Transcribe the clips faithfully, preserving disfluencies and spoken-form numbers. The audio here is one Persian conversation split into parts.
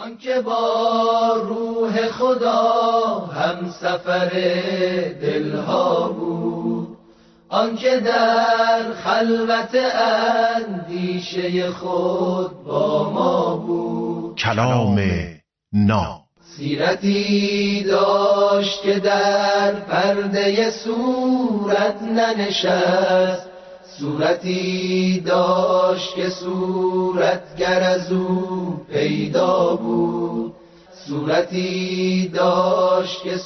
آنکه با روح خدا هم سفر دلها بود، آنکه در خلوت اندیشه خود با ما بود. کلام ناب سیرتی داشت که در پرده صورت ننشست، صورتی داشت که صورتگر از او پیدا بود، صورتی داشت که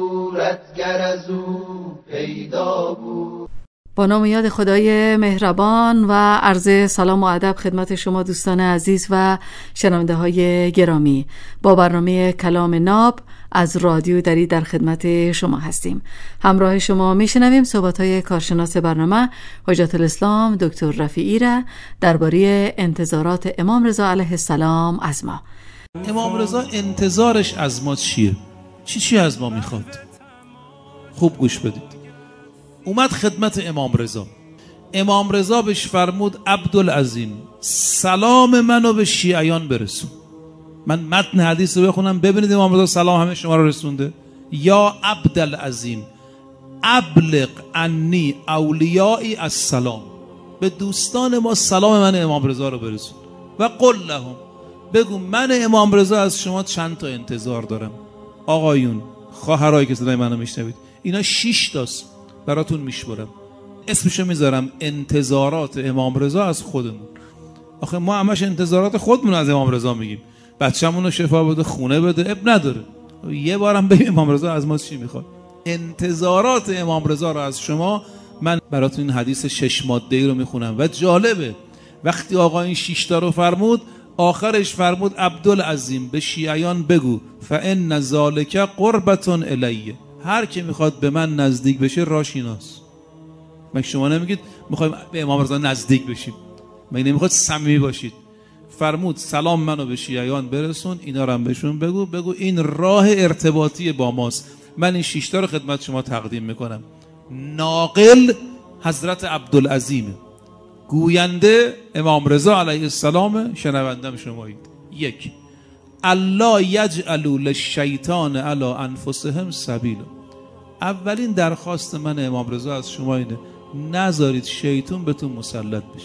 صورتگر از او پیدا بود. با نام یاد خدای مهربان و عرض سلام و ادب خدمت شما دوستان عزیز و شنونده های گرامی. با برنامه کلام ناب از رادیو دری در خدمت شما هستیم. همراه شما میشنویم صحبت های کارشناس برنامه حجت الاسلام دکتر رفیعی را درباره انتظارات امام رضا علیه السلام از ما. امام رضا انتظارش از ما چیه؟ چی چی از ما میخواد؟ خوب گوش بدید. اومد خدمت امام رضا، امام رضا بهش فرمود عبدالعظیم سلام منو به شیعیان برسون. من متن حدیث رو بخونم ببینید امام رضا سلام همه شما رو رسونده. یا عبدالعظیم ابلغ عنی اولیایی السلام، به دوستان ما سلام من امام رضا رو برسون. و قل لهم، بگو من امام رضا از شما چند تا انتظار دارم. آقایون خواهرایی که صدای منو میشنوید، اینا شش تاست براتون میشمرم، اسمشو میذارم انتظارات امام رضا از خودمون. آخه ما همش انتظارات خودمون از امام رضا میگیم، بچه‌مون رو شفا بده، خونه بده، اب نداره. یه بارم ببین امام رضا از ما چی میخواد. انتظارات امام رضا رو از شما من براتون این حدیث شش ماده‌ای رو میخونم و جالبه وقتی آقا این شش تا رو فرمود آخرش فرمود عبدالعظیم به شیعیان بگو فان ذالک قربتون الیه، هر کی میخواد به من نزدیک بشه راش ایناست. مگه شما نمیگید میخوایم به امام رضا نزدیک بشیم؟ مگه نمیخواد صمیمی باشید؟ فرمود سلام منو به شیعیان برسون، اینا رو هم بهشون بگو بگو این راه ارتباطی با ماست. من این شش تا رو خدمت شما تقدیم میکنم. ناقل حضرت عبدالعظیم، گوینده امام رضا علیه السلام، شنوندم شمایید. یک، الله یجعلوا للشیطان علی انفسهم سبیلا. اولین درخواست من امام رضا از شما اینه نذارید شیطان بهتون مسلط بشه،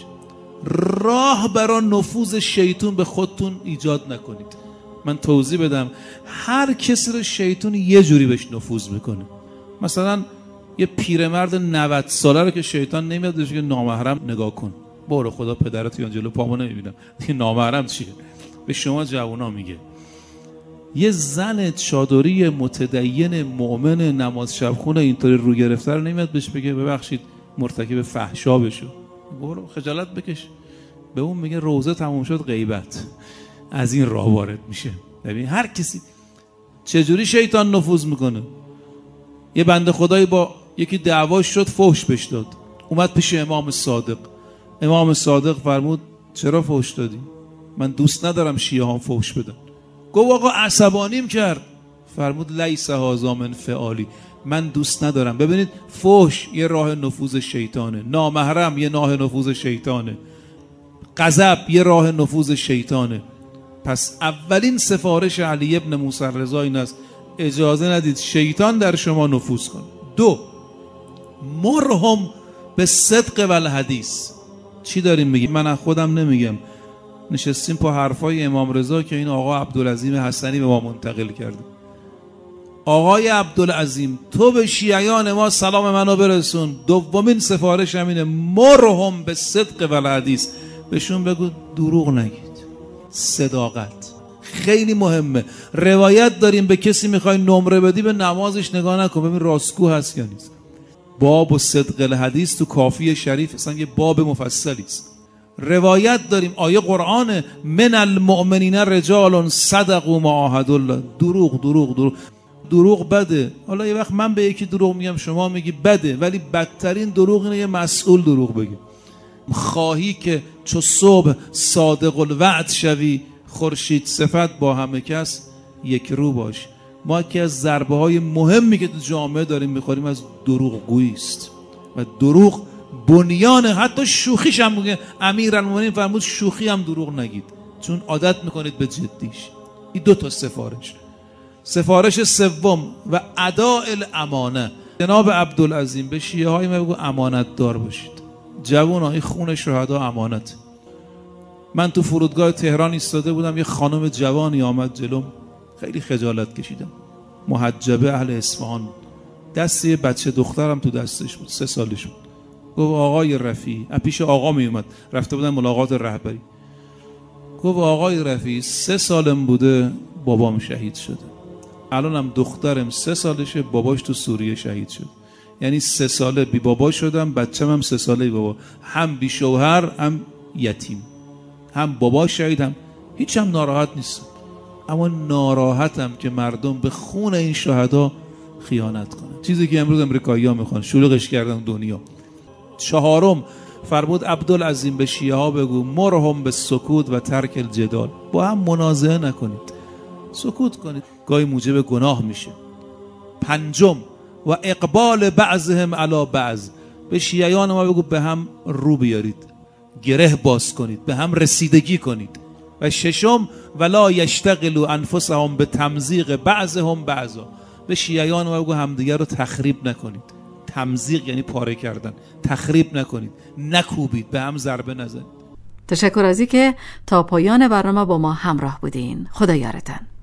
راه برای نفوذ شیطان به خودتون ایجاد نکنید. من توضیح بدم. هر کسی رو شیطان یه جوری بهش نفوذ میکنه. مثلا یه پیرمرد نود ساله رو که شیطان نمیاد بهش که نامحرم نگاه کن، برو خدا پدرت یا جلو پامو نمیبینم، این نامحرم چیه؟ به شما جوونا میگه. یه زن چادری متدین مؤمن نماز شب خونه اینطوری رو گرفته رو نمیاد بهش بگه ببخشید مرتکب فحشا بشو، برو خجالت بکش. به اون میگه روزه تموم شد غیبت. از این راه وارد میشه. ببین هر کسی چجوری شیطان نفوذ میکنه. یه بنده خدایی با یکی دعواش شد، فحش بهش داد، اومد پیش امام صادق. امام صادق فرمود چرا فحش دادی؟ من دوست ندارم شیعه ها فحش بدن. گفت آقا عصبانیم کرد. فرمود لیس هذا من فعالی، من دوست ندارم. ببینید فحش یه راه نفوذ شیطانه، نامحرم یه راه نفوذ شیطانه، غضب یه راه نفوذ شیطانه. پس اولین سفارش علی ابن موسی رضا این است اجازه ندید شیطان در شما نفوذ کنه. دو، مرهم به صدق و الحدیث. چی داریم میگیم؟ من از خودم نمیگم، نشستیم پا حرفای امام رضا که این آقا عبدالعظیم حسنی به ما منتقل کرده. آقای عبدالعظیم تو به شیعیان ما سلام منو برسون. دومین سفارش همینه مرهم به صدق و الحدیث، بهشون بگو دروغ نگید. صداقت خیلی مهمه. روایت داریم به کسی میخوای نمره بدی به نمازش نگاه نکن ببین راستگو هست یا نیست. باب و صدق الحدیث تو کافی شریف اصلا یه باب مفصلی است. روایت داریم آیه قرآن من المؤمنین رجال صدقوا ما عاهدوا الله. دروغ دروغ دروغ دروغ بده. حالا یه وقت من به یکی دروغ میگم شما میگی بده، ولی بدترین دروغ اینه یه مسئول دروغ بگه. خواهی که چو صبح صادق الوعد شوی، خورشید صفت با همه کس یک رو باش. ما که از ضربه های مهمی که تو جامعه داریم میخوریم از دروغ گویی است و دروغ بنیان حتی شوخیش هم میگه. امیرالمومنین فرمود شوخی هم دروغ نگید، چون عادت میکنید به جدیش. این دو تا سفارش. سفارش سوم و اداء الامانه. جناب عبدالعظیم به شیعه های ما بگو امانت دار باشید. جوونا این خون شهدا امانت. من تو فرودگاه تهران ایستاده بودم، یه خانم جوانی آمد جلوم، خیلی خجالت کشیدم، محجبه اهل اصفهان، دست یه بچه دخترم تو دستش بود، سه سالش بود. گفت آقای رفیعی، پیش آقا می اومد، رفته بودن ملاقات رهبری. گفت آقای رفیعی سه سالم بوده بابام شهید شده، الانم دخترم سه سالشه باباش تو سوریه شهید شد، یعنی سه ساله بی بابا شدم، بچه‌م هم سه ساله بی بابا، هم بی شوهر هم یتیم، هم بابا شهید، هم هیچ هم ناراحت نیستم، اما ناراحتم که مردم به خون این شهدا خیانت کنن. چیزی که امروز امریکایی‌ها میخوان، شلوغش کردن دنیا. چهارم فرمود عبدالعظیم به شیعه ها بگو مرهم به سکوت و ترک الجدال، با هم منازعه نکنید، سکوت کنید، گاهی موجب گناه میشه. پنجم و اقبال بعضهم علی بعض، به شیعیان ما بگو به هم رو بیارید، گره باز کنید، به هم رسیدگی کنید. و ششم ولا یشتغلوا انفسهم به تمزیق بعضهم بعضا، به شیعیان ما بگو همدیگه رو تخریب نکنید. تمزیق یعنی پاره کردن، تخریب نکنید، نکوبید، به هم ضربه نزنید. تشکر از اینکه تا پایان برنامه با ما همراه بودین. خدا یارتان.